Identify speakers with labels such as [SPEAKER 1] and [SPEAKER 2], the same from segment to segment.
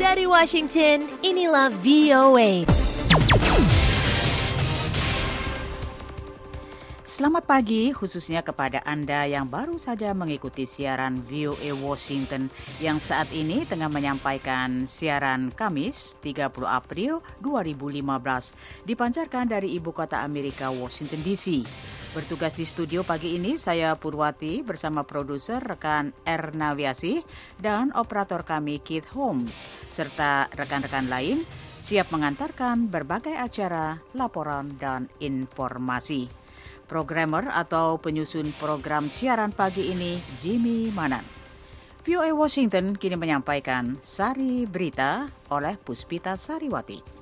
[SPEAKER 1] Dari Washington, inilah VOA.
[SPEAKER 2] Selamat pagi, khususnya kepada Anda yang baru saja mengikuti siaran VOA Washington yang saat ini tengah menyampaikan siaran Kamis 30 April 2015 dipancarkan dari Ibu Kota Amerika, Washington DC. Bertugas di studio pagi ini saya Purwati bersama produser rekan Erna Wiasih dan operator kami Keith Holmes serta rekan-rekan lain siap mengantarkan berbagai acara, laporan, dan informasi. Programmer atau penyusun program siaran pagi ini Jimmy Manan. VOA Washington kini menyampaikan Sari Berita oleh Puspita Sariwati.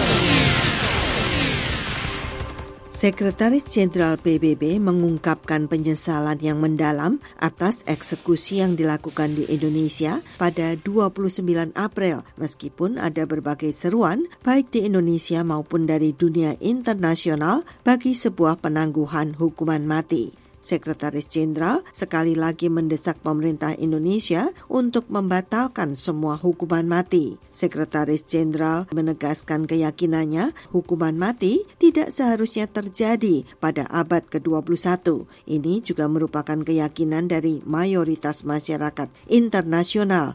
[SPEAKER 3] Sekretaris Jenderal PBB mengungkapkan penyesalan yang mendalam atas eksekusi yang dilakukan di Indonesia pada 29 April, meskipun ada berbagai seruan baik di Indonesia maupun dari dunia internasional bagi sebuah penangguhan hukuman mati. Sekretaris Jenderal sekali lagi mendesak pemerintah Indonesia untuk membatalkan semua hukuman mati. Sekretaris Jenderal menegaskan keyakinannya hukuman mati tidak seharusnya terjadi pada abad ke-21. Ini juga merupakan keyakinan dari mayoritas masyarakat internasional.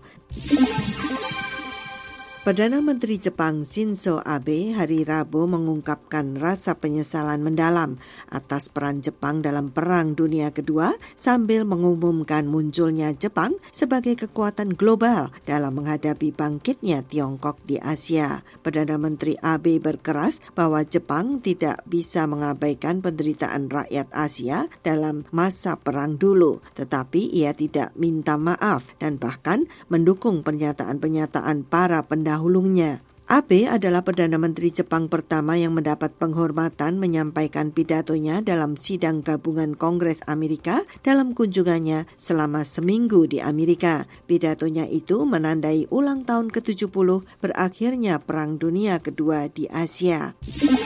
[SPEAKER 3] Perdana Menteri Jepang Shinzo Abe hari Rabu mengungkapkan rasa penyesalan mendalam atas peran Jepang dalam Perang Dunia Kedua sambil mengumumkan munculnya Jepang sebagai kekuatan global dalam menghadapi bangkitnya Tiongkok di Asia. Perdana Menteri Abe berkeras bahwa Jepang tidak bisa mengabaikan penderitaan rakyat Asia dalam masa perang dulu, tetapi ia tidak minta maaf dan bahkan mendukung pernyataan-pernyataan para pendahulunya. Abe adalah Perdana Menteri Jepang pertama yang mendapat penghormatan menyampaikan pidatonya dalam sidang gabungan Kongres Amerika dalam kunjungannya selama seminggu di Amerika. Pidatonya itu menandai ulang tahun ke-70 berakhirnya Perang Dunia Kedua di Asia.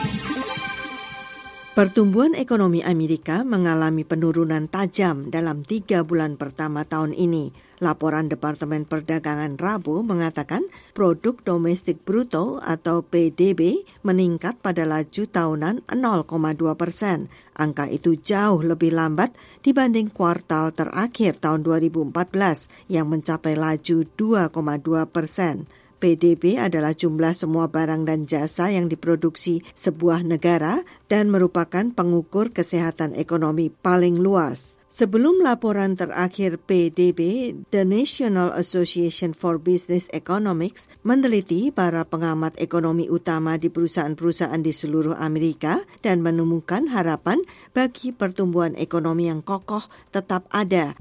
[SPEAKER 3] Pertumbuhan ekonomi Amerika mengalami penurunan tajam dalam 3 bulan pertama tahun ini. Laporan Departemen Perdagangan Rabu mengatakan produk domestik bruto atau PDB meningkat pada laju tahunan 0,2%. Angka itu jauh lebih lambat dibanding kuartal terakhir tahun 2014 yang mencapai laju 2,2%. PDB adalah jumlah semua barang dan jasa yang diproduksi sebuah negara dan merupakan pengukur kesehatan ekonomi paling luas. Sebelum laporan terakhir PDB, The National Association for Business Economics meneliti para pengamat ekonomi utama di perusahaan-perusahaan di seluruh Amerika dan menemukan harapan bagi pertumbuhan ekonomi yang kokoh tetap ada.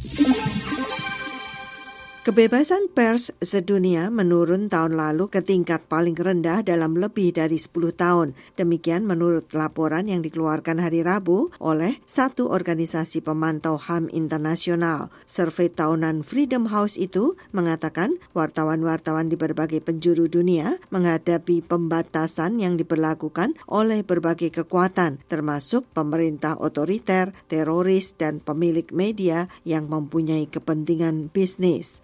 [SPEAKER 3] Kebebasan pers sedunia menurun tahun lalu ke tingkat paling rendah dalam lebih dari 10 tahun. Demikian menurut laporan yang dikeluarkan hari Rabu oleh satu organisasi pemantau HAM internasional. Survei tahunan Freedom House itu mengatakan wartawan-wartawan di berbagai penjuru dunia menghadapi pembatasan yang diberlakukan oleh berbagai kekuatan, termasuk pemerintah otoriter, teroris, dan pemilik media yang mempunyai kepentingan bisnis.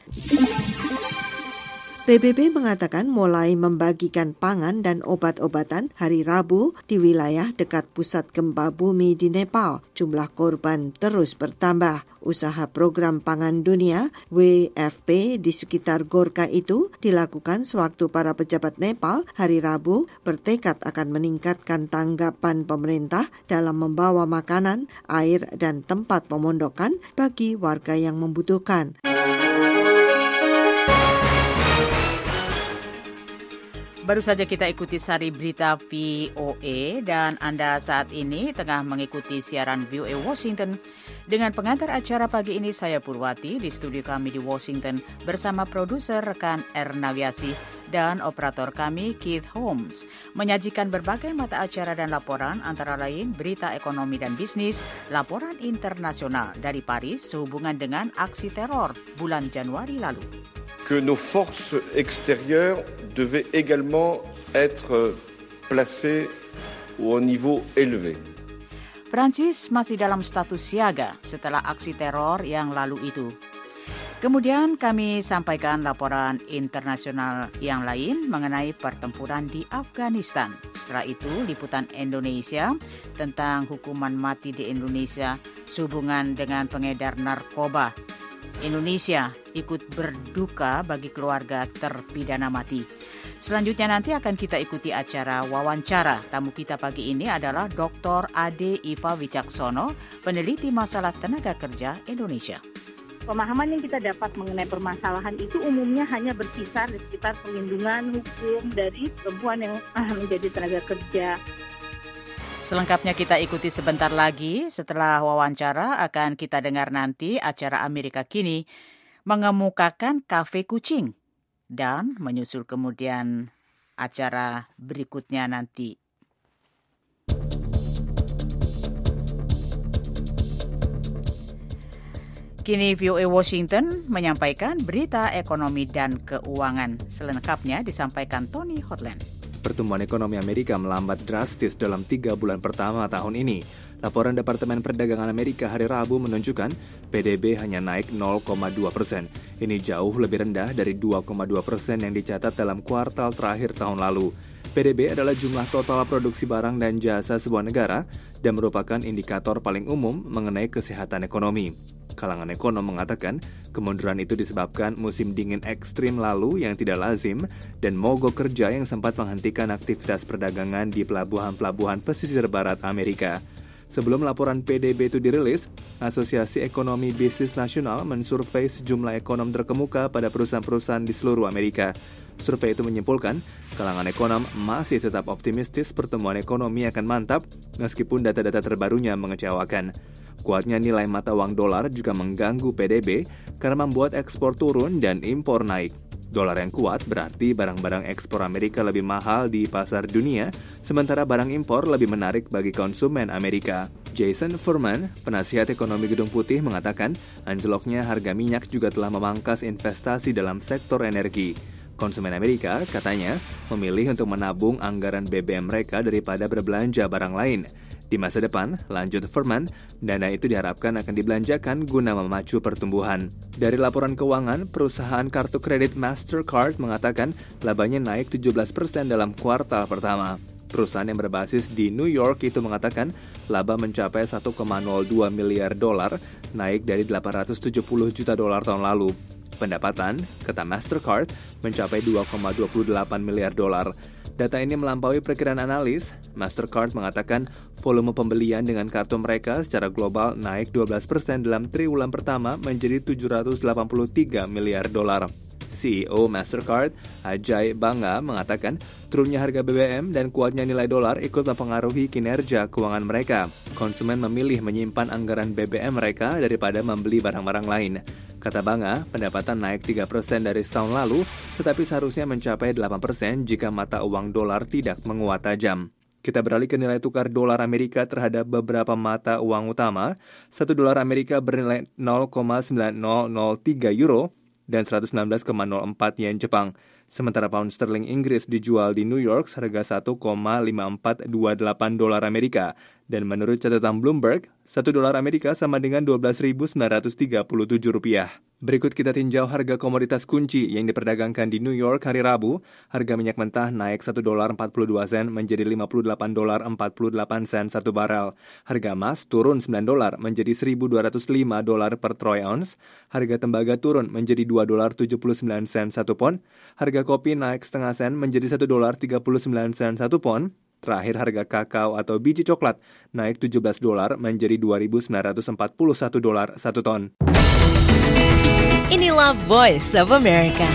[SPEAKER 3] PBB mengatakan mulai membagikan pangan dan obat-obatan hari Rabu di wilayah dekat pusat gempa bumi di Nepal. Jumlah korban terus bertambah. Usaha program pangan dunia WFP di sekitar Gorka itu dilakukan sewaktu para pejabat Nepal hari Rabu bertekad akan meningkatkan tanggapan pemerintah dalam membawa makanan, air, dan tempat pemondokan bagi warga yang membutuhkan.
[SPEAKER 2] Baru saja kita ikuti sari berita VOA dan Anda saat ini tengah mengikuti siaran VOA Washington. Dengan pengantar acara pagi ini saya Purwati di studio kami di Washington bersama produser rekan Erna Wiasih dan operator kami Keith Holmes. Menyajikan berbagai mata acara dan laporan antara lain berita ekonomi dan bisnis, laporan internasional dari Paris sehubungan dengan aksi teror bulan Januari lalu.
[SPEAKER 4] Que nos forces extérieures devaient également être placées au niveau élevé.
[SPEAKER 2] Prancis masih dalam status siaga setelah aksi teror yang lalu itu. Kemudian kami sampaikan laporan internasional yang lain mengenai pertempuran di Afghanistan. Setelah itu, liputan Indonesia tentang hukuman mati di Indonesia sehubungan dengan pengedar narkoba. Indonesia ikut berduka bagi keluarga terpidana mati. Selanjutnya nanti akan kita ikuti acara wawancara. Tamu kita pagi ini adalah Dr. Ade Iva Wicaksono, peneliti masalah tenaga kerja Indonesia.
[SPEAKER 5] Pemahaman yang kita dapat mengenai permasalahan itu umumnya hanya berkisar di sekitar perlindungan hukum dari perempuan yang menjadi tenaga kerja.
[SPEAKER 2] Selengkapnya kita ikuti sebentar lagi. Setelah wawancara akan kita dengar nanti acara Amerika Kini mengemukakan kafe kucing. Dan menyusul kemudian acara berikutnya nanti. Kini VOA Washington menyampaikan berita ekonomi dan keuangan. Selengkapnya disampaikan Tony Hotland.
[SPEAKER 6] Pertumbuhan ekonomi Amerika melambat drastis dalam 3 bulan pertama tahun ini. Laporan Departemen Perdagangan Amerika hari Rabu menunjukkan PDB hanya naik 0,2%. Ini jauh lebih rendah dari 2,2% yang dicatat dalam kuartal terakhir tahun lalu. PDB adalah jumlah total produksi barang dan jasa sebuah negara dan merupakan indikator paling umum mengenai kesehatan ekonomi. Kalangan ekonom mengatakan kemunduran itu disebabkan musim dingin ekstrim lalu yang tidak lazim dan mogok kerja yang sempat menghentikan aktivitas perdagangan di pelabuhan-pelabuhan pesisir barat Amerika. Sebelum laporan PDB itu dirilis, Asosiasi Ekonomi Bisnis Nasional mensurvei sejumlah ekonom terkemuka pada perusahaan-perusahaan di seluruh Amerika. Survei itu menyimpulkan, kalangan ekonom masih tetap optimistis pertumbuhan ekonomi akan mantap meskipun data-data terbarunya mengecewakan. Kuatnya nilai mata uang dolar juga mengganggu PDB karena membuat ekspor turun dan impor naik. Dolar yang kuat berarti barang-barang ekspor Amerika lebih mahal di pasar dunia, sementara barang impor lebih menarik bagi konsumen Amerika. Jason Furman, penasihat ekonomi Gedung Putih, mengatakan anjloknya harga minyak juga telah memangkas investasi dalam sektor energi. Konsumen Amerika, katanya, memilih untuk menabung anggaran BBM mereka daripada berbelanja barang lain. Di masa depan, lanjut Furman, dana itu diharapkan akan dibelanjakan guna memacu pertumbuhan. Dari laporan keuangan, perusahaan kartu kredit Mastercard mengatakan labanya naik 17% dalam kuartal pertama. Perusahaan yang berbasis di New York itu mengatakan laba mencapai 1,02 miliar dolar, naik dari 870 juta dolar tahun lalu. Pendapatan, kata Mastercard, mencapai 2,28 miliar dolar. Data ini melampaui perkiraan analis. Mastercard mengatakan volume pembelian dengan kartu mereka secara global naik 12% dalam triwulan pertama menjadi 783 miliar dolar. CEO Mastercard, Ajay Banga, mengatakan turunnya harga BBM dan kuatnya nilai dolar ikut mempengaruhi kinerja keuangan mereka. Konsumen memilih menyimpan anggaran BBM mereka daripada membeli barang-barang lain. Kata Banga, pendapatan naik 3% dari setahun lalu, tetapi seharusnya mencapai 8% jika mata uang dolar tidak menguat tajam. Kita beralih ke nilai tukar dolar Amerika terhadap beberapa mata uang utama. 1 dolar Amerika bernilai 0,9003 euro dan 119,04 yen Jepang. Sementara pound sterling Inggris dijual di New York seharga 1,5428 dolar Amerika. Dan menurut catatan Bloomberg, 1 dolar Amerika sama dengan 12.937 rupiah. Berikut kita tinjau harga komoditas kunci yang diperdagangkan di New York hari Rabu. Harga minyak mentah naik 1 dolar 42 sen menjadi 58 dolar 48 sen satu barel. Harga emas turun 9 dolar menjadi 1.205 dolar per troy ounce. Harga tembaga turun menjadi 2 dolar 79 sen satu pon. Harga kopi naik setengah sen menjadi 1 dolar 39 sen satu pon. Terakhir harga kakao atau biji coklat naik 17 dolar menjadi 2.941 dolar satu ton.
[SPEAKER 1] Inilah Voice of America.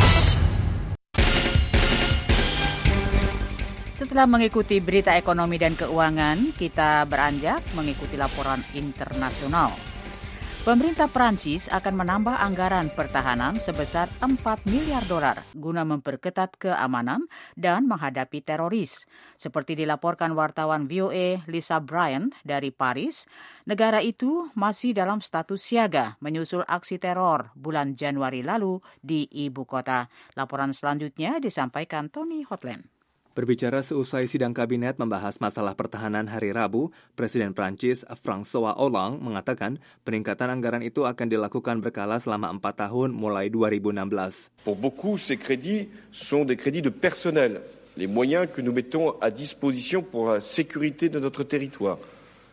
[SPEAKER 2] Setelah mengikuti berita ekonomi dan keuangan, kita beranjak mengikuti laporan internasional. Pemerintah Prancis akan menambah anggaran pertahanan sebesar 4 miliar dolar guna memperketat keamanan dan menghadapi teroris. Seperti dilaporkan wartawan VOA Lisa Bryant dari Paris, negara itu masih dalam status siaga menyusul aksi teror bulan Januari lalu di ibu kota. Laporan selanjutnya disampaikan Tony Hotland.
[SPEAKER 6] Berbicara seusai sidang kabinet membahas masalah pertahanan hari Rabu, Presiden Prancis François Hollande mengatakan peningkatan anggaran itu akan dilakukan berkala selama 4 tahun mulai 2016.
[SPEAKER 4] Pour beaucoup, ces crédits sont des crédits de personnel, les moyens que nous mettons à disposition pour la sécurité de notre territoire.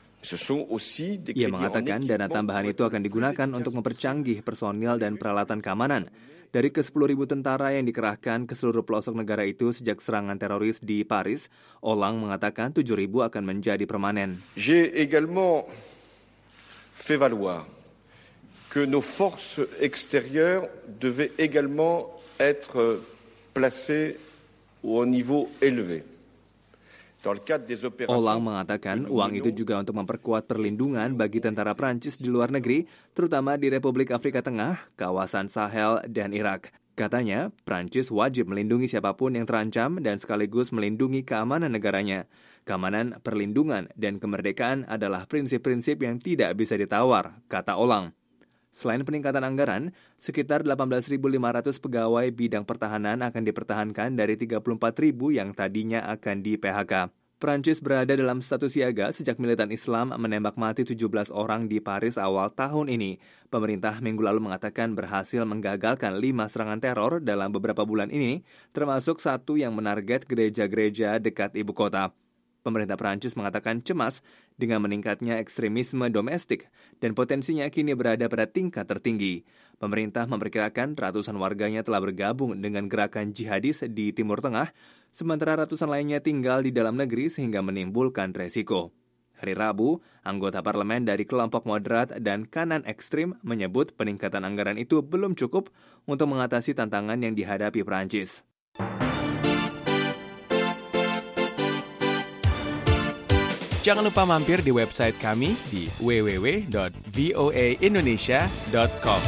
[SPEAKER 6] Ia mengatakan dana tambahan itu akan digunakan untuk mempercanggih personil dan peralatan keamanan. Dari ke-10.000 tentara yang dikerahkan ke seluruh pelosok negara itu sejak serangan teroris di Paris, Hollande mengatakan 7.000 akan menjadi permanen.
[SPEAKER 4] J'ai également fait valoir que nos forces extérieures devaient également être placées au niveau élevé.
[SPEAKER 6] Hollande mengatakan uang itu juga untuk memperkuat perlindungan bagi tentara Prancis di luar negeri, terutama di Republik Afrika Tengah, kawasan Sahel, dan Irak. Katanya, Prancis wajib melindungi siapapun yang terancam dan sekaligus melindungi keamanan negaranya. Keamanan, perlindungan, dan kemerdekaan adalah prinsip-prinsip yang tidak bisa ditawar, kata Hollande. Selain peningkatan anggaran, sekitar 18.500 pegawai bidang pertahanan akan dipertahankan dari 34.000 yang tadinya akan di-PHK. Prancis berada dalam status siaga sejak militan Islam menembak mati 17 orang di Paris awal tahun ini. Pemerintah minggu lalu mengatakan berhasil menggagalkan 5 serangan teror dalam beberapa bulan ini, termasuk satu yang menarget gereja-gereja dekat ibu kota. Pemerintah Prancis mengatakan cemas dengan meningkatnya ekstremisme domestik dan potensinya kini berada pada tingkat tertinggi. Pemerintah memperkirakan ratusan warganya telah bergabung dengan gerakan jihadis di Timur Tengah, sementara ratusan lainnya tinggal di dalam negeri sehingga menimbulkan resiko. Hari Rabu, anggota parlemen dari kelompok moderat dan kanan ekstrim menyebut peningkatan anggaran itu belum cukup untuk mengatasi tantangan yang dihadapi Prancis.
[SPEAKER 7] Jangan lupa mampir di website kami di www.voaindonesia.com.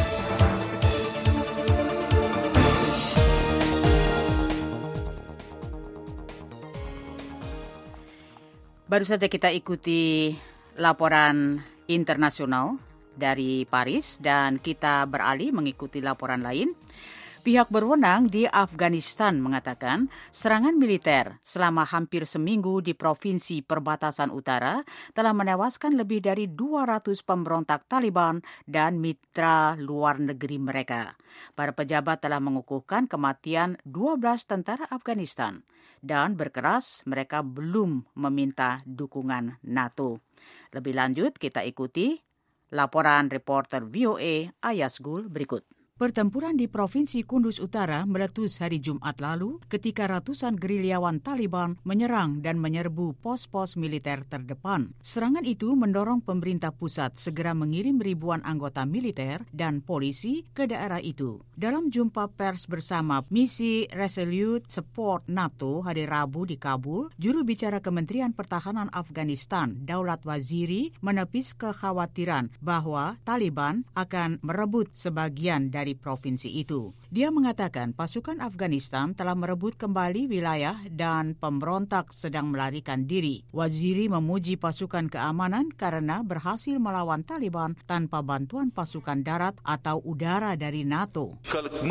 [SPEAKER 2] Baru saja kita ikuti laporan internasional dari Paris dan kita beralih mengikuti laporan lain. Pihak berwenang di Afghanistan mengatakan serangan militer selama hampir seminggu di provinsi perbatasan utara telah menewaskan lebih dari 200 pemberontak Taliban dan mitra luar negeri mereka. Para pejabat telah mengukuhkan kematian 12 tentara Afghanistan dan berkeras mereka belum meminta dukungan NATO. Lebih lanjut kita ikuti laporan reporter VOA Ayasgul berikut. Pertempuran di Provinsi Kunduz Utara meletus hari Jumat lalu ketika ratusan gerilyawan Taliban menyerang dan menyerbu pos-pos militer terdepan. Serangan itu mendorong pemerintah pusat segera mengirim ribuan anggota militer dan polisi ke daerah itu. Dalam jumpa pers bersama misi Resolute Support NATO hari Rabu di Kabul, juru bicara Kementerian Pertahanan Afghanistan, Daulat Waziri, menepis kekhawatiran bahwa Taliban akan merebut sebagian dari provinsi itu. Dia mengatakan pasukan Afghanistan telah merebut kembali wilayah dan pemberontak sedang melarikan diri. Waziri memuji pasukan keamanan karena berhasil melawan Taliban tanpa bantuan pasukan darat atau udara dari NATO.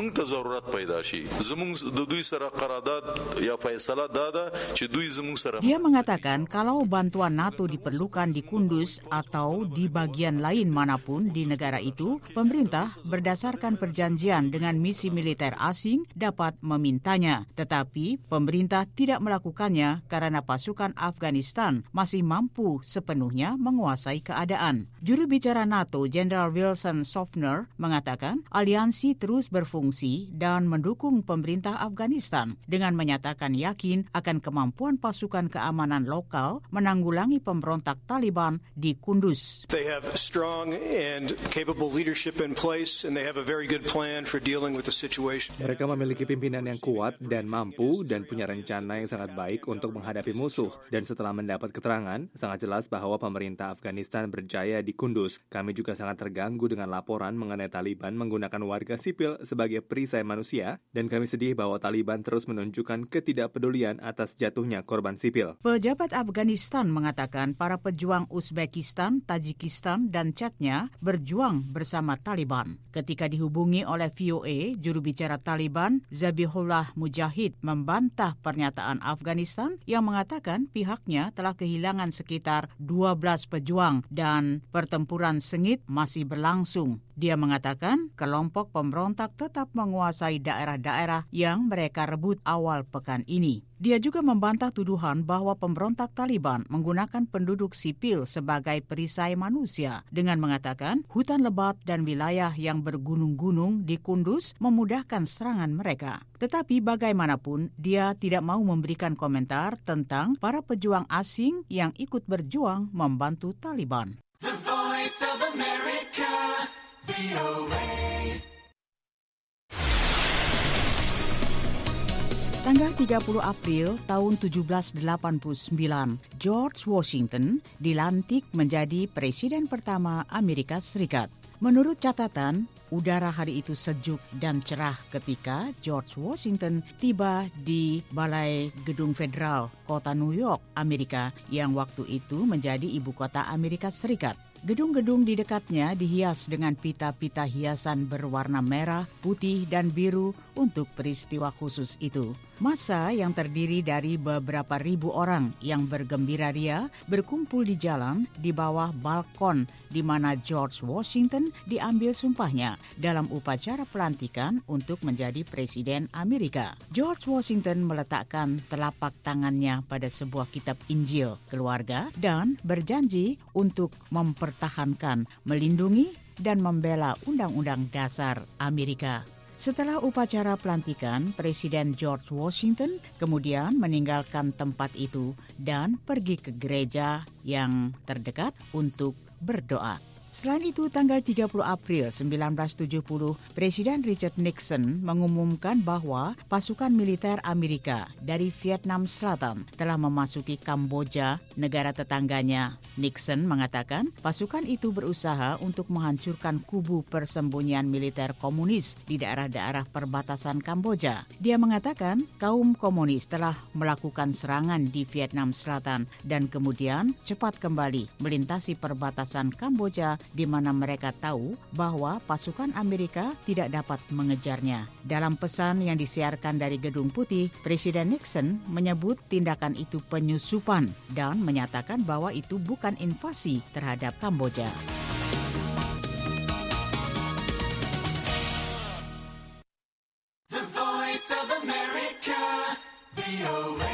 [SPEAKER 2] Dia mengatakan kalau bantuan NATO diperlukan di Kunduz atau di bagian lain manapun di negara itu, pemerintah berdasarkan perjanjian dengan misi militer asing dapat memintanya. Tetapi pemerintah tidak melakukannya karena pasukan Afghanistan masih mampu sepenuhnya menguasai keadaan. Juru bicara NATO, Jenderal Wilson Sofner, mengatakan aliansi terus berfungsi dan mendukung pemerintah Afghanistan dengan menyatakan yakin akan kemampuan pasukan keamanan lokal menanggulangi pemberontak Taliban di Kunduz.
[SPEAKER 8] They have strong and capable leadership in place and they have a very good plan for dealing with the situation.
[SPEAKER 6] Mereka memiliki pimpinan yang kuat dan mampu dan punya rencana yang sangat baik untuk menghadapi musuh. Dan setelah mendapat keterangan, sangat jelas bahwa pemerintah Afghanistan berjaya di Kunduz. Kami juga sangat terganggu dengan laporan mengenai Taliban menggunakan warga sipil sebagai perisai manusia, dan kami sedih bahwa Taliban terus menunjukkan ketidakpedulian atas jatuhnya korban sipil.
[SPEAKER 2] Pejabat Afghanistan mengatakan para pejuang Uzbekistan, Tajikistan, dan Chechnya berjuang bersama Taliban. Ketika dihubungi oleh VOA, juru bicara Taliban, Zabihullah Mujahid, membantah pernyataan Afghanistan yang mengatakan pihaknya telah kehilangan sekitar 12 pejuang dan pertempuran sengit masih berlangsung. Dia mengatakan kelompok pemberontak tetap menguasai daerah-daerah yang mereka rebut awal pekan ini. Dia juga membantah tuduhan bahwa pemberontak Taliban menggunakan penduduk sipil sebagai perisai manusia dengan mengatakan hutan lebat dan wilayah yang bergunung-gunung di Kunduz memudahkan serangan mereka. Tetapi bagaimanapun, dia tidak mau memberikan komentar tentang para pejuang asing yang ikut berjuang membantu Taliban.
[SPEAKER 9] The Voice of America, VOA.
[SPEAKER 2] Tanggal 30 April tahun 1789, George Washington dilantik menjadi presiden pertama Amerika Serikat. Menurut catatan, udara hari itu sejuk dan cerah ketika George Washington tiba di Balai Gedung Federal, kota New York, Amerika, yang waktu itu menjadi ibu kota Amerika Serikat. Gedung-gedung di dekatnya dihias dengan pita-pita hiasan berwarna merah, putih, dan biru untuk peristiwa khusus itu. Massa yang terdiri dari beberapa ribu orang yang bergembira ria berkumpul di jalan di bawah balkon di mana George Washington diambil sumpahnya dalam upacara pelantikan untuk menjadi presiden Amerika. George Washington meletakkan telapak tangannya pada sebuah kitab Injil keluarga dan berjanji untuk mempertahankan, melindungi, dan membela Undang-Undang Dasar Amerika. Setelah upacara pelantikan, Presiden George Washington kemudian meninggalkan tempat itu dan pergi ke gereja yang terdekat untuk berdoa. Selain itu, tanggal 30 April 1970, Presiden Richard Nixon mengumumkan bahwa pasukan militer Amerika dari Vietnam Selatan telah memasuki Kamboja, negara tetangganya. Nixon mengatakan pasukan itu berusaha untuk menghancurkan kubu persembunyian militer komunis di daerah-daerah perbatasan Kamboja. Dia mengatakan kaum komunis telah melakukan serangan di Vietnam Selatan dan kemudian cepat kembali melintasi perbatasan Kamboja di mana mereka tahu bahwa pasukan Amerika tidak dapat mengejarnya. Dalam pesan yang disiarkan dari Gedung Putih, Presiden Nixon menyebut tindakan itu penyusupan dan menyatakan bahwa itu bukan invasi terhadap Kamboja.
[SPEAKER 9] The Voice of America, VOA.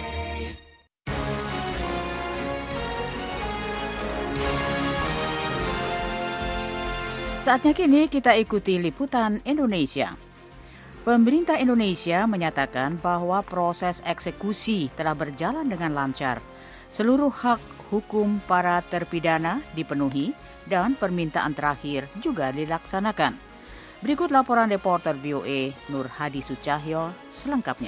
[SPEAKER 2] Saatnya kini kita ikuti liputan Indonesia. Pemerintah Indonesia menyatakan bahwa proses eksekusi telah berjalan dengan lancar. Seluruh hak hukum para terpidana dipenuhi dan permintaan terakhir juga dilaksanakan. Berikut laporan reporter VOA Nur Hadi Sucahyo selengkapnya.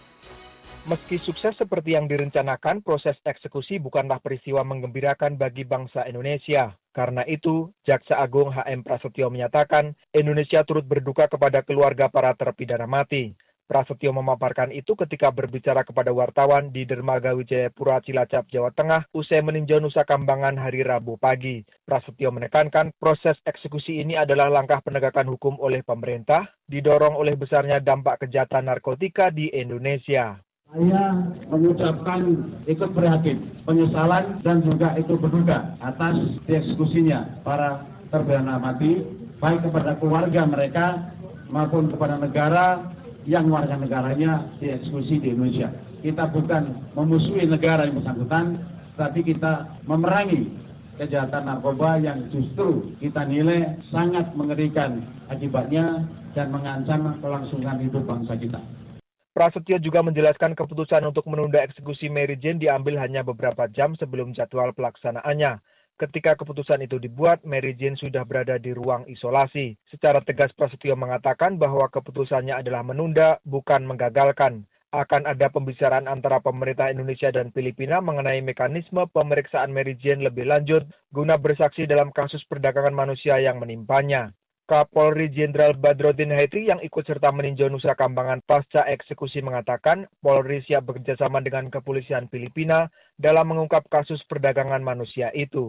[SPEAKER 10] Meski sukses seperti yang direncanakan, proses eksekusi bukanlah peristiwa menggembirakan bagi bangsa Indonesia. Karena itu, Jaksa Agung HM Prasetyo menyatakan Indonesia turut berduka kepada keluarga para terpidana mati. Prasetyo memaparkan itu ketika berbicara kepada wartawan di Dermaga Wijayapura, Cilacap, Jawa Tengah, usai meninjau Nusa Kambangan hari Rabu pagi. Prasetyo menekankan proses eksekusi ini adalah langkah penegakan hukum oleh pemerintah, didorong oleh besarnya dampak kejahatan narkotika di Indonesia.
[SPEAKER 11] Saya mengucapkan ikut prihatin, penyesalan dan juga ikut berduka atas dieksekusinya para terpidana mati, baik kepada keluarga mereka maupun kepada negara yang warga negaranya dieksekusi di Indonesia. Kita bukan memusuhi negara yang bersangkutan, tapi kita memerangi kejahatan narkoba yang justru kita nilai sangat mengerikan akibatnya dan mengancam kelangsungan hidup bangsa kita.
[SPEAKER 10] Prasetyo juga menjelaskan keputusan untuk menunda eksekusi Mary Jane diambil hanya beberapa jam sebelum jadwal pelaksanaannya. Ketika keputusan itu dibuat, Mary Jane sudah berada di ruang isolasi. Secara tegas Prasetyo mengatakan bahwa keputusannya adalah menunda, bukan menggagalkan. Akan ada pembicaraan antara pemerintah Indonesia dan Filipina mengenai mekanisme pemeriksaan Mary Jane lebih lanjut guna bersaksi dalam kasus perdagangan manusia yang menimpanya. Kapolri Jenderal Badrodin Haiti yang ikut serta meninjau Nusa Kambangan pasca eksekusi mengatakan Polri siap bekerjasama dengan kepolisian Filipina dalam mengungkap kasus perdagangan manusia itu.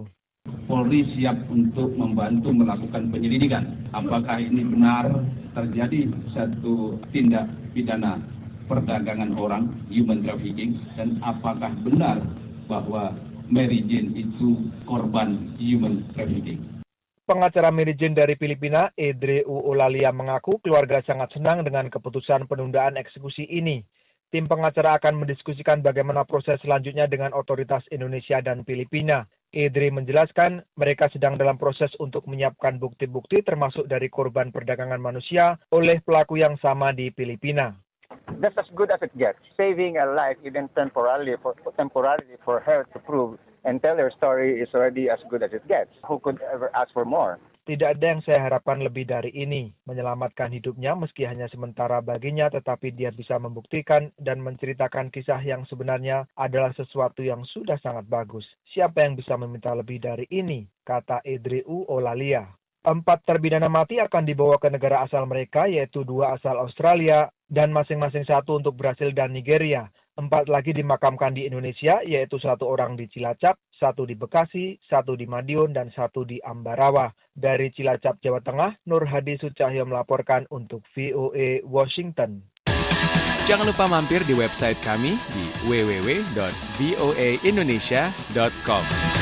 [SPEAKER 11] Polri siap untuk membantu melakukan penyelidikan. Apakah ini benar terjadi satu tindak pidana perdagangan orang, human trafficking, dan apakah benar bahwa Mary Jane itu korban human trafficking.
[SPEAKER 10] Pengacara Mary Jane dari Filipina, Edreu Olalia, mengaku keluarga sangat senang dengan keputusan penundaan eksekusi ini. Tim pengacara akan mendiskusikan bagaimana proses selanjutnya dengan otoritas Indonesia dan Filipina. Edre menjelaskan mereka sedang dalam proses untuk menyiapkan bukti-bukti termasuk dari korban perdagangan manusia oleh pelaku yang sama di Filipina.
[SPEAKER 12] That's as good as it gets. Saving a life even temporarily for her to prove and tell her story is already as good as it gets. Who could ever ask for more?
[SPEAKER 10] Tidak ada yang saya harapkan lebih dari ini, menyelamatkan hidupnya meski hanya sementara baginya, tetapi dia bisa membuktikan dan menceritakan kisah yang sebenarnya adalah sesuatu yang sudah sangat bagus. Siapa yang bisa meminta lebih dari ini, kata Edreu Olalia. 4 terpidana mati akan dibawa ke negara asal mereka, yaitu 2 asal Australia dan masing-masing 1 untuk Brasil dan Nigeria. 4 lagi dimakamkan di Indonesia, yaitu 1 orang di Cilacap, 1 di Bekasi, 1 di Madiun, dan 1 di Ambarawa. Dari Cilacap, Jawa Tengah, Nur Hadi Sucahyo melaporkan untuk VOA Washington.
[SPEAKER 7] Jangan lupa mampir di website kami di www.voaindonesia.com.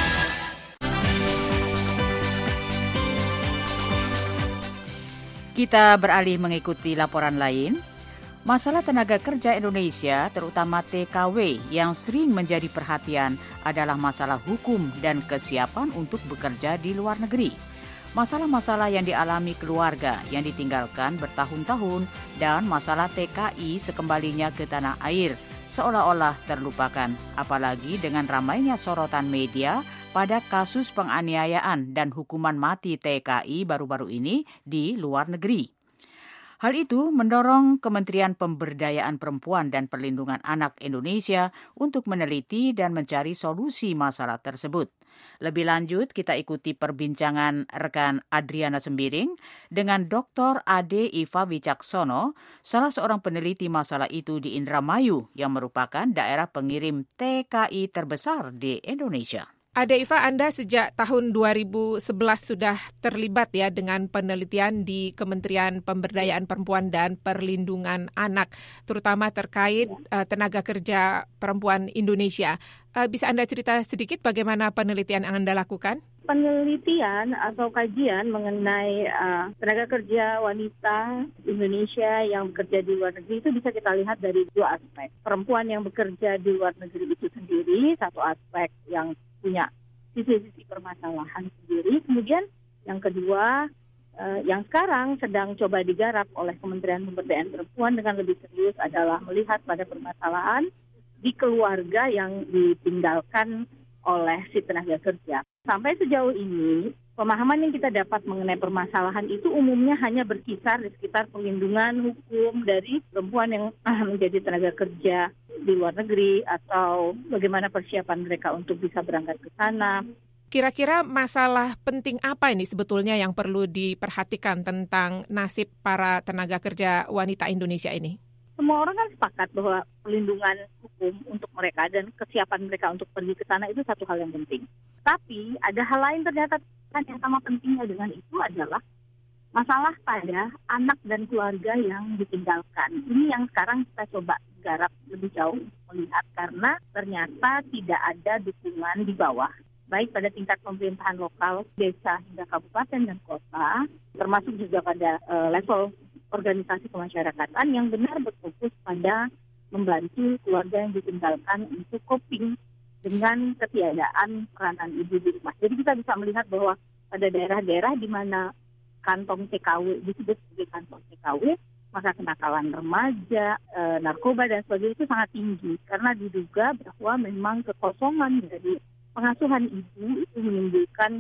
[SPEAKER 2] Kita beralih mengikuti laporan lain. Masalah tenaga kerja Indonesia, terutama TKW, yang sering menjadi perhatian adalah masalah hukum dan kesiapan untuk bekerja di luar negeri. Masalah-masalah yang dialami keluarga yang ditinggalkan bertahun-tahun dan masalah TKI sekembalinya ke tanah air seolah-olah terlupakan, apalagi dengan ramainya sorotan media pada kasus penganiayaan dan hukuman mati TKI baru-baru ini di luar negeri. Hal itu mendorong Kementerian Pemberdayaan Perempuan dan Perlindungan Anak Indonesia untuk meneliti dan mencari solusi masalah tersebut. Lebih lanjut, kita ikuti perbincangan rekan Adriana Sembiring dengan Dr. Ade Iva Wicaksono, salah seorang peneliti masalah itu di Indramayu yang merupakan daerah pengirim TKI terbesar di Indonesia.
[SPEAKER 13] Ade Iva, Anda sejak tahun 2011 sudah terlibat ya dengan penelitian di Kementerian Pemberdayaan Perempuan dan Perlindungan Anak, terutama terkait tenaga kerja perempuan Indonesia. Bisa Anda cerita sedikit bagaimana penelitian yang Anda lakukan?
[SPEAKER 5] Penelitian atau kajian mengenai tenaga kerja wanita Indonesia yang bekerja di luar negeri itu bisa kita lihat dari 2 aspek. Perempuan yang bekerja di luar negeri itu sendiri, satu aspek yang punya sisi-sisi permasalahan sendiri. Kemudian yang kedua, yang sekarang sedang coba digarap oleh Kementerian Pemberdayaan Perempuan dengan lebih serius adalah melihat pada permasalahan di keluarga yang ditinggalkan oleh si tenaga kerja. Sampai sejauh ini, pemahaman yang kita dapat mengenai permasalahan itu umumnya hanya berkisar di sekitar perlindungan hukum dari perempuan yang menjadi tenaga kerja di luar negeri atau bagaimana persiapan mereka untuk bisa berangkat ke sana.
[SPEAKER 13] Kira-kira masalah penting apa ini sebetulnya yang perlu diperhatikan tentang nasib para tenaga kerja wanita Indonesia ini?
[SPEAKER 5] Semua orang kan sepakat bahwa perlindungan hukum untuk mereka dan kesiapan mereka untuk pergi ke sana itu satu hal yang penting. Tapi ada hal lain ternyata yang sama pentingnya dengan itu adalah masalah pada anak dan keluarga yang ditinggalkan. Ini yang sekarang kita coba garap lebih jauh melihat karena ternyata tidak ada dukungan di bawah. Baik pada tingkat pemerintahan lokal, desa hingga kabupaten dan kota, termasuk juga pada level organisasi kemasyarakatan yang benar berfokus pada membantu keluarga yang ditinggalkan untuk coping dengan ketiadaan peranan ibu di rumah. Jadi kita bisa melihat bahwa pada daerah-daerah di mana kantong TKW disebut sebagai kantong TKW, maka kenakalan remaja, narkoba dan sebagainya itu sangat tinggi karena diduga bahwa memang kekosongan dari pengasuhan ibu itu menimbulkan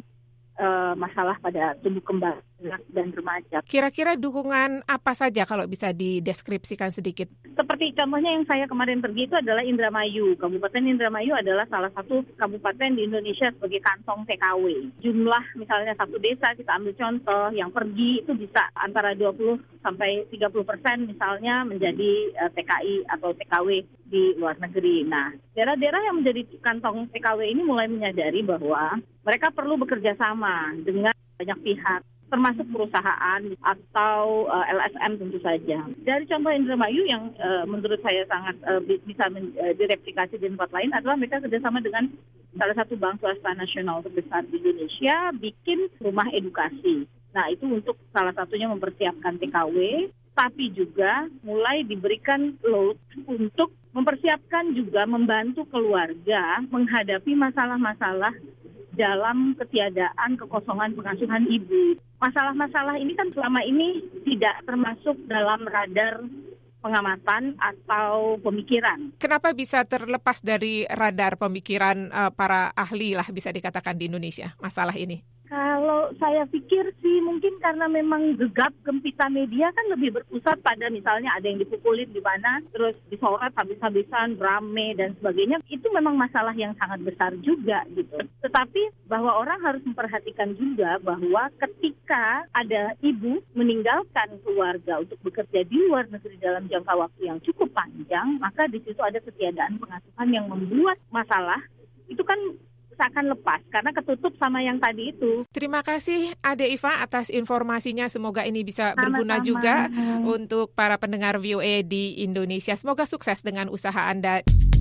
[SPEAKER 5] masalah pada tumbuh kembang anak dan remaja.
[SPEAKER 13] Kira-kira dukungan apa saja kalau bisa dideskripsikan sedikit?
[SPEAKER 5] Seperti contohnya yang saya kemarin pergi itu adalah Indramayu. Kabupaten Indramayu adalah salah satu kabupaten di Indonesia sebagai kantong TKW. Jumlah misalnya satu desa, kita ambil contoh, yang pergi itu bisa antara 20 sampai 30% misalnya menjadi TKI atau TKW di luar negeri. Nah, daerah-daerah yang menjadi kantong TKW ini mulai menyadari bahwa mereka perlu bekerja sama dengan banyak pihak, termasuk perusahaan atau LSM tentu saja. Dari contoh Indramayu yang menurut saya sangat bisa direplikasi di tempat lain adalah mereka kerjasama dengan salah satu bank swasta nasional terbesar di Indonesia bikin rumah edukasi. Nah, itu untuk salah satunya mempersiapkan TKW, tapi juga mulai diberikan load untuk mempersiapkan juga membantu keluarga menghadapi masalah-masalah dalam ketiadaan kekosongan pengasuhan ibu. Masalah-masalah ini kan selama ini tidak termasuk dalam radar pengamatan atau pemikiran.
[SPEAKER 13] Kenapa bisa terlepas dari radar pemikiran para ahli lah bisa dikatakan di Indonesia masalah ini?
[SPEAKER 5] Kalau saya pikir sih mungkin karena memang gegap gempita media kan lebih berpusat pada misalnya ada yang dipukulin di mana, terus disorot habis-habisan, rame dan sebagainya. Itu memang masalah yang sangat besar juga gitu. Tetapi bahwa orang harus memperhatikan juga bahwa ketika ada ibu meninggalkan keluarga untuk bekerja di luar negeri dalam jangka waktu yang cukup panjang, maka di situ ada ketiadaan pengasuhan yang membuat masalah itu kan akan lepas karena ketutup sama yang tadi itu.
[SPEAKER 13] Terima kasih Ade Iva atas informasinya. Semoga ini bisa berguna juga untuk para pendengar VOA di Indonesia. Semoga sukses dengan usaha Anda.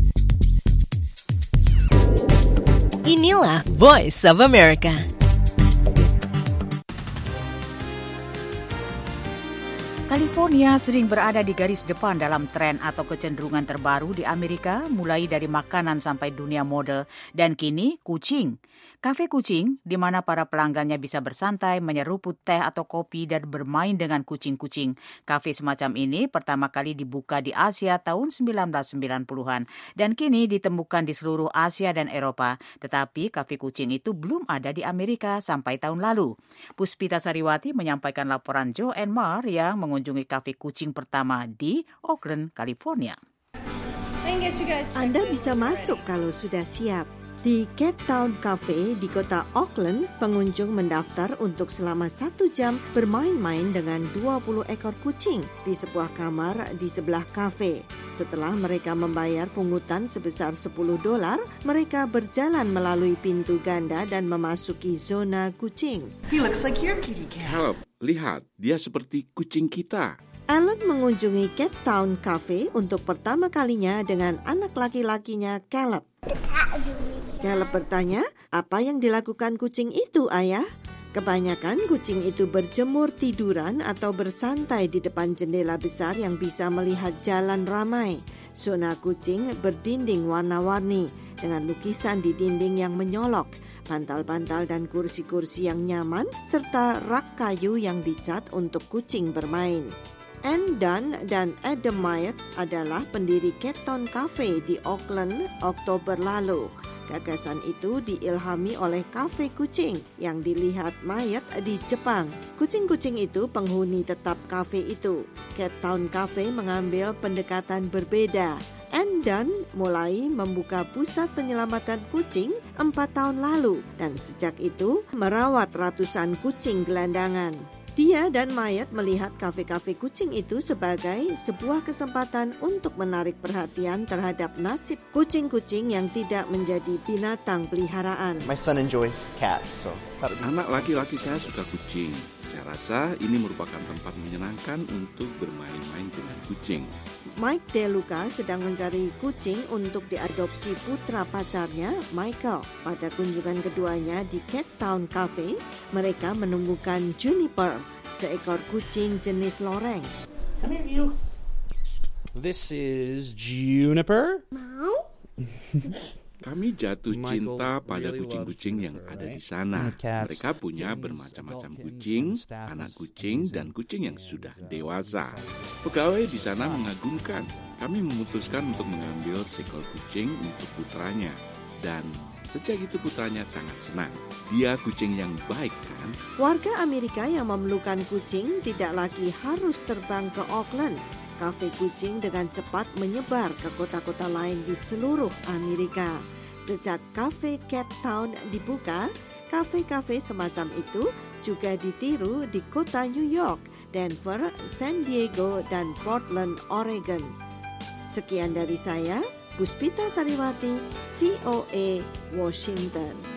[SPEAKER 1] Inilah Voice of America.
[SPEAKER 2] California sering berada di garis depan dalam tren atau kecenderungan terbaru di Amerika, mulai dari makanan sampai dunia mode, dan kini kucing. Kafe kucing, di mana para pelanggannya bisa bersantai, menyeruput teh atau kopi, dan bermain dengan kucing-kucing. Kafe semacam ini pertama kali dibuka di Asia tahun 1990-an, dan kini ditemukan di seluruh Asia dan Eropa. Tetapi kafe kucing itu belum ada di Amerika sampai tahun lalu. Puspita Sariwati menyampaikan laporan Joanne Marr yang mengunjungi kafe kucing pertama di Oakland, California.
[SPEAKER 3] Anda bisa masuk kalau sudah siap. Di Cat Town Cafe di kota Oakland, pengunjung mendaftar untuk selama 1 jam bermain-main dengan 20 ekor kucing di sebuah kamar di sebelah kafe. Setelah mereka membayar pungutan sebesar $10, mereka berjalan melalui pintu ganda dan memasuki zona kucing.
[SPEAKER 14] He looks like your kitty cat.
[SPEAKER 15] Help, lihat, dia seperti kucing kita.
[SPEAKER 3] Alan mengunjungi Cat Town Cafe untuk pertama kalinya dengan anak laki-lakinya Caleb. Caleb bertanya, apa yang dilakukan kucing itu, Ayah? Kebanyakan kucing itu berjemur tiduran atau bersantai di depan jendela besar yang bisa melihat jalan ramai. Zona kucing berdinding warna-warni dengan lukisan di dinding yang menyolok, bantal-bantal dan kursi-kursi yang nyaman, serta rak kayu yang dicat untuk kucing bermain. Ann Dunn dan Adam Myatt adalah pendiri Cat Town Cafe di Oakland Oktober lalu. Gagasan itu diilhami oleh kafe kucing yang dilihat Myatt di Jepang. Kucing-kucing itu penghuni tetap kafe itu. Cat Town Cafe mengambil pendekatan berbeda. Ann Dunn mulai membuka pusat penyelamatan kucing 4 tahun lalu dan sejak itu merawat ratusan kucing gelandangan. Dia dan Myatt melihat kafe-kafe kucing itu sebagai sebuah kesempatan untuk menarik perhatian terhadap nasib kucing-kucing yang tidak menjadi binatang peliharaan.
[SPEAKER 14] My son enjoys cats, so
[SPEAKER 15] anak laki-laki saya suka kucing. Saya rasa ini merupakan tempat menyenangkan untuk bermain-main dengan kucing.
[SPEAKER 3] Mike DeLuca sedang mencari kucing untuk diadopsi putra pacarnya, Michael. Pada kunjungan keduanya di Cat Town Cafe, mereka menemukan Juniper, seekor kucing jenis loreng.
[SPEAKER 14] Come here, you.
[SPEAKER 16] This is Juniper.
[SPEAKER 15] Kami jatuh cinta pada kucing-kucing yang ada di sana. Mereka punya bermacam-macam kucing, anak kucing, dan kucing yang sudah dewasa. Pegawai di sana mengagumkan. Kami memutuskan untuk mengambil seekor kucing untuk putranya. Dan sejak itu putranya sangat senang. Dia kucing yang baik, kan?
[SPEAKER 3] Warga Amerika yang memerlukan kucing tidak lagi harus terbang ke Oakland. Kafe kucing dengan cepat menyebar ke kota-kota lain di seluruh Amerika. Sejak kafe Cat Town dibuka, kafe-kafe semacam itu juga ditiru di kota New York, Denver, San Diego, dan Portland, Oregon. Sekian dari saya, Puspita Sariwati, VOA Washington.